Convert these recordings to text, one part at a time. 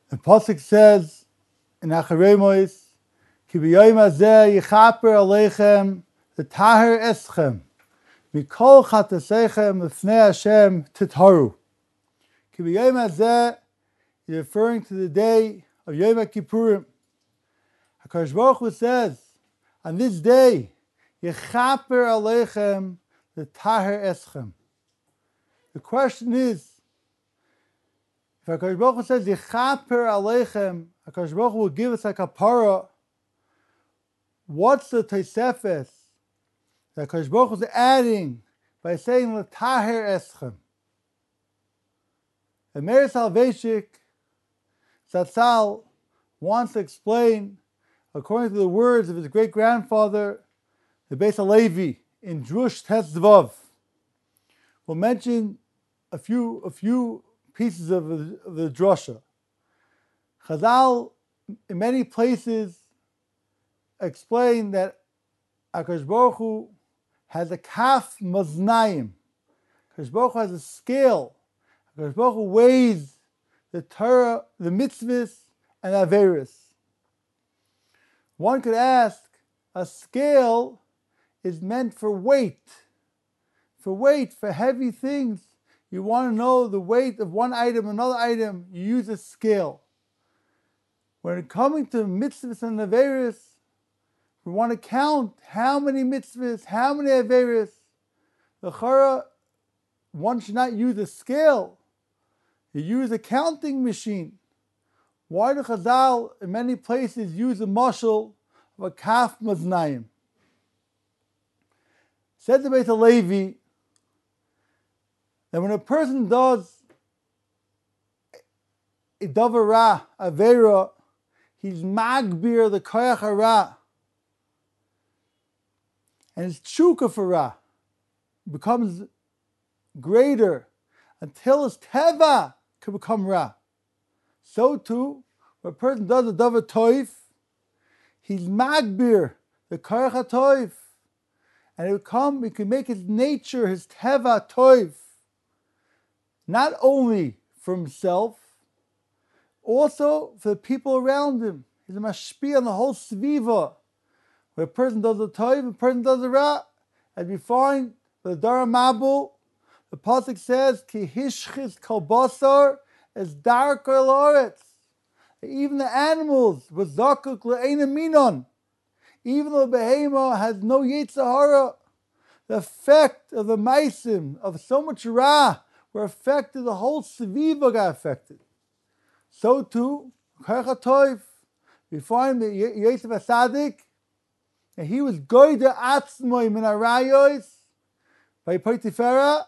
The pasuk says in Acharemois, Ki b'yom hazeh yichaper aleichem v'taher eschem mikol chatasechem l'fnei Hashem titharu. Ki b'yom hazeh is referring to the day of Yom Kippurim. HaKadosh Baruch Hu says, on this day, yichaper aleichem v'taher eschem. The question is, if HaKadosh Baruch Hu says, Yichaper Aleichem, HaKadosh Baruch Hu will give us a kapara, what's the Tosefes that HaKadosh Baruch Hu is adding by saying, L'taher eschem? The Meir Salveshik, Zatzal, wants to explain, according to the words of his great-grandfather, the Beis HaLevi, in Drush Tetzvav. We'll mention a few pieces of the drasha. Chazal, in many places, explain that HaKadosh Baruch Hu has a kaf maznayim. HaKadosh Baruch Hu has a scale. HaKadosh Baruch Hu weighs the Torah, the mitzvahs, and the averis. One could ask, a scale is meant for weight. For heavy things. You want to know the weight of one item, another item, you use a scale. When it coming to mitzvahs and averis, we want to count how many mitzvahs, how many averis. The chara, one should not use a scale. You use a counting machine. Why do Chazal in many places use a mashal of a kaf maznayim? Said the Beis HaLevi, that when a person does a davar ra, avera, he's magbir the koyach hara, and his tshuka for ra becomes greater until his teva can become ra. So too, when a person does a davar toif, he's magbir the koyach toif, and he can make his nature, his teva toif, not only for himself, also for the people around him. He's a mashpia on the whole sviva. Where a person does a toiv, a person does a ra. As we find the Dara Mabul, the pasuk says, Ki hishchis kol basar es dar kol haaretz. Even the animals, was zakuk le'ena minon. Even though the behema has no yetzer hara, the effect of the maisim, of so much ra, were affected, the whole Seviva got affected. So too, we find that Yosef HaTzadik, and he was goyde atzmoi min arayos by Potiphera.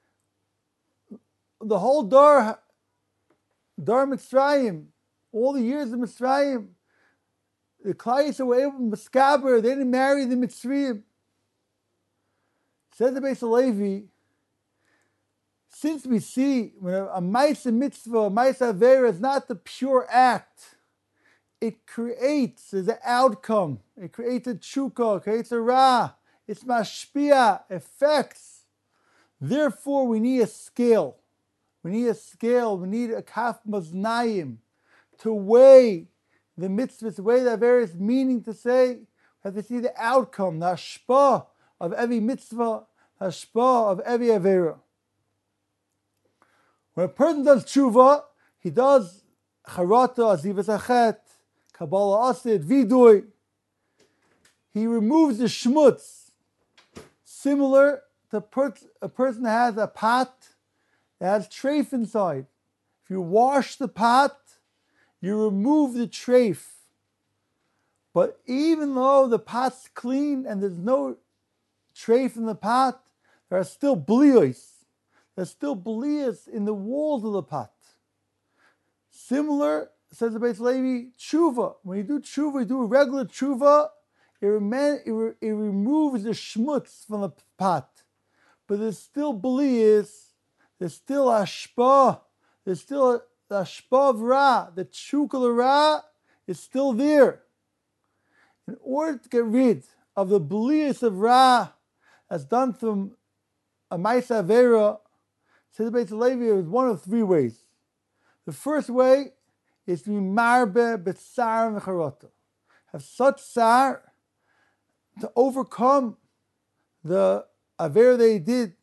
The whole Dar Mitzrayim, all the years of Mitzrayim, the Klais were able to miskaber, they didn't marry the Mitzrayim. Says the Beis HaLevi, since we see when a Maisa Mitzvah, a Maisa Avera is not the pure act, it creates as an outcome, it creates a tshuka, it creates a ra, it's mashpia, affects. Therefore, we need a scale. We need a kaf maznayim to weigh the mitzvahs, to weigh the Averis, meaning to say, we have to see the outcome, the hashpah of every mitzvah, the hashpah of every Avera. When a person does tshuva, he does charata, azivas achet, kabbalah asid, vidui. He removes the shmutz. Similar to a person has a pot that has treif inside. If you wash the pot, you remove the treif. But even though the pot's clean and there's no treif in the pot, there are still bliyos. There's still bliyas in the walls of the pot. Similar, says the Beis HaLevi, tshuva. When you do tshuva, you do a regular tshuva, it removes the shmutz from the pot. But there's still bliyas, there's still ashpah, there's still the ashpah of ra, the tshuka ra is still there. In order to get rid of the bliyas of ra that's done from a Maisa Avera, says the Beis HaLevi, is one of three ways. The first way is to be marbe b'tzar v'charata. Have such tsar to overcome the aver they did.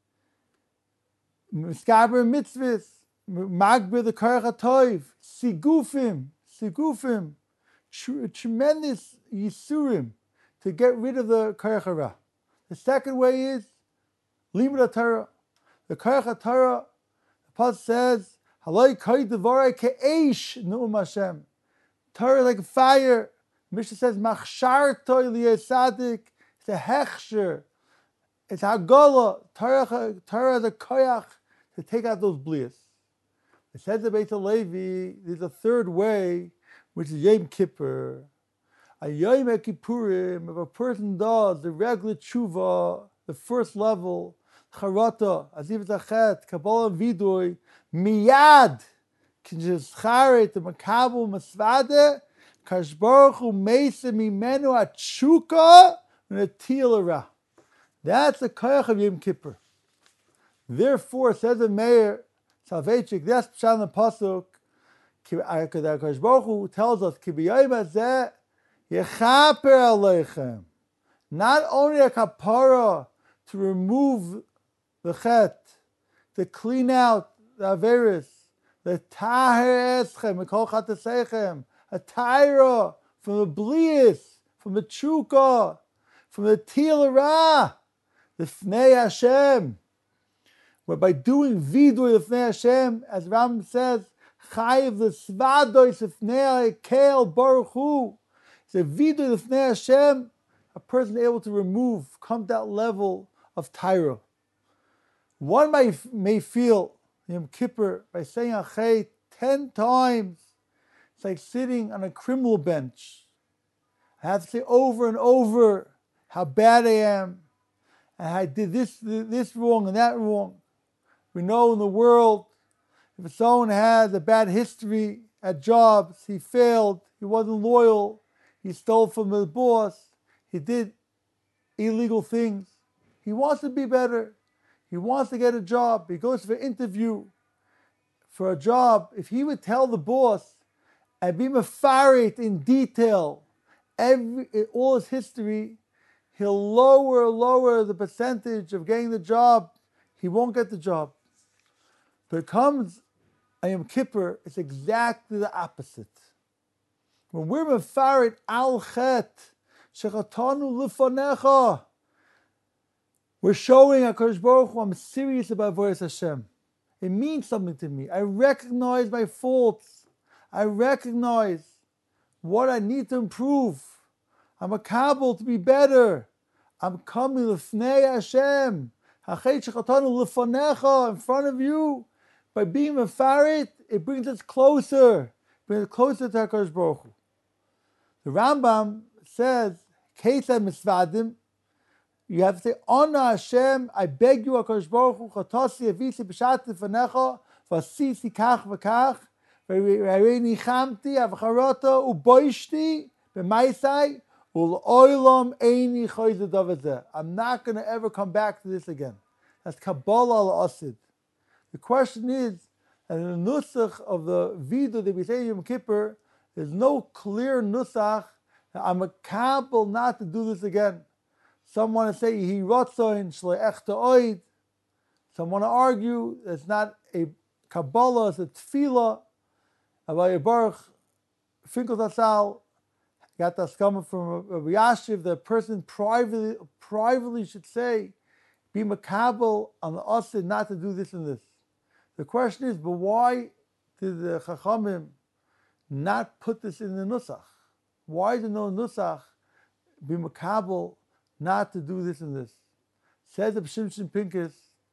Miskaber mitzvahs, magbir the karach hatoiv, sigufim, tremendous yisurim to get rid of the karach hara. The second way is limud Torah. The karach Torah, the pasuk says, "Haloi kai devarai ke'eish nu'um Hashem." Torah like fire. Mishnah says, "Machshartoi liyasadik." It's a hechsher. It's hagala. Torah is a koyach to take out those blias. It says the Beit Levi, there's a third way, which is Yom Kippur. A Yom Kippurim, if a person does the regular tshuva, the first level, charata, as if it's a chet, kabbalah vidui, miyad, kinjizcharet, the makabel masvade, kashbaruchu meisa mimenu atshuka, netilara. That's the koyach of Yom Kippur. Therefore, says the mayor, Salvechik, that's Pshan the Pasuk, Kadosh Baruch Hu tells us, Ki b'yom hazeh yechaper aleichem. Not only a kapara to remove the chet, to clean out the averis, the taher eschem, mikol chatesechem, a taira from the blias, from the tshuka, from the tilara, the fnei Hashem. Where by doing vidui lefnei Hashem, as Rambam says, chayiv l'svadois lefnei Keil Baruch Hu. It's a vidui lefnei Hashem, a person able to remove, come to that level of Tyra. One may feel Yom Kippur by saying Achay 10 times. It's like sitting on a criminal bench. I have to say over and over how bad I am, and I did this wrong and that wrong. We know in the world, if someone has a bad history at jobs, he failed, he wasn't loyal, he stole from his boss, he did illegal things. He wants to be better. He wants to get a job. He goes for an interview for a job. If he would tell the boss and be mefarit in detail all his history, he'll lower the percentage of getting the job. He won't get the job. But it comes a Yom Kippur, it's exactly the opposite. When we're mefarit al chet, shechatanu lifanecha, we're showing HaKadosh Baruch Hu, I'm serious about Avodas Hashem. It means something to me. I recognize my faults. I recognize what I need to improve. I'm accountable to be better. I'm coming l'fnei Hashem. Hachet shechatanu l'fanecha, in front of you. By being mefarit, it brings us closer. It brings us closer to HaKadosh Baruch Hu. The Rambam says, Keisah misvadim, you have to say, Ona Hashem, I beg you, HaKadosh Baruch Hu, Chatasi avisi b'shat lefanecha, v'asisi kach v'kach, v'reini chamti, avcharata, u'boishti, b'maisai, u'l'oilam eini choyzeh davazeh. I'm not going to ever come back to this again. That's Kabbalah al-Asid. The question is, and in the nusach of the Vidu that we say in Yom Kippur, there's no clear nusach that I'm accountable not to do this again. Some want to say Yehi Ratzoin Shle'ech Ta'oid. Some want to argue it's not a Kabbalah, it's a Tefillah. Abay Baruch Finkel Tassal got that coming from Rabbi Yashiv. The person privately should say, be makabel on the asid not to do this and this. The question is, but why did the Chachamim not put this in the Nusach? Why did no Nusach be makabel not to do this and this? Says the Shimshon Pincus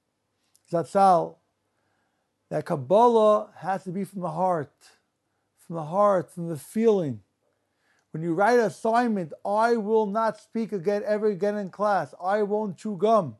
Zatzal that Kabbalah has to be from the heart, from the feeling. When you write an assignment, I will not speak ever again in class. I won't chew gum.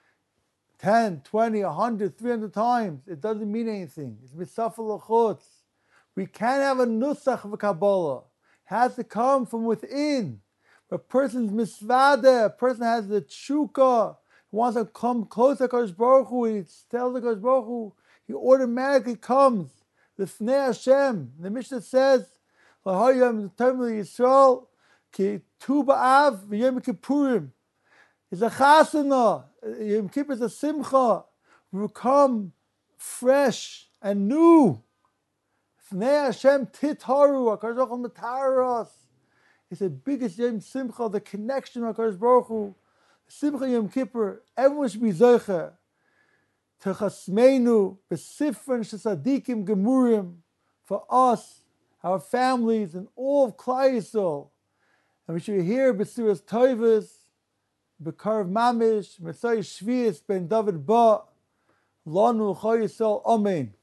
10, 20, 100, 300 times. It doesn't mean anything. It's misafel l'chutz. We can't have a nusach of a Kabbalah. It has to come from within. A person's misvada, a person has the tshuka, wants to come close to HaKadosh Baruch Hu, he tells HaKadosh Baruch Hu, he automatically comes. The Fnei Hashem. The Mishnah says, L'hoyam Termel Yisrael ki Tu b'av v'yom kippurim. It's a chasana. Yom Kippur is a simcha. We become fresh and new. Fnei Hashem titharu. HaKadosh Baruch Hu metarer us. It's the biggest Yom Simcha, the connection with HaKadosh Baruch Hu. Simcha Yom Kippur. Everyone should be zocher. Techasmeinu besifren shesadikim gemurim, for us, our families, and all of Klal Yisrael. And we should hear Besiras Toivas, Bekarv Mamish, Messiah Shvius ben David Ba, Lanu Chol Yisrael. Amen.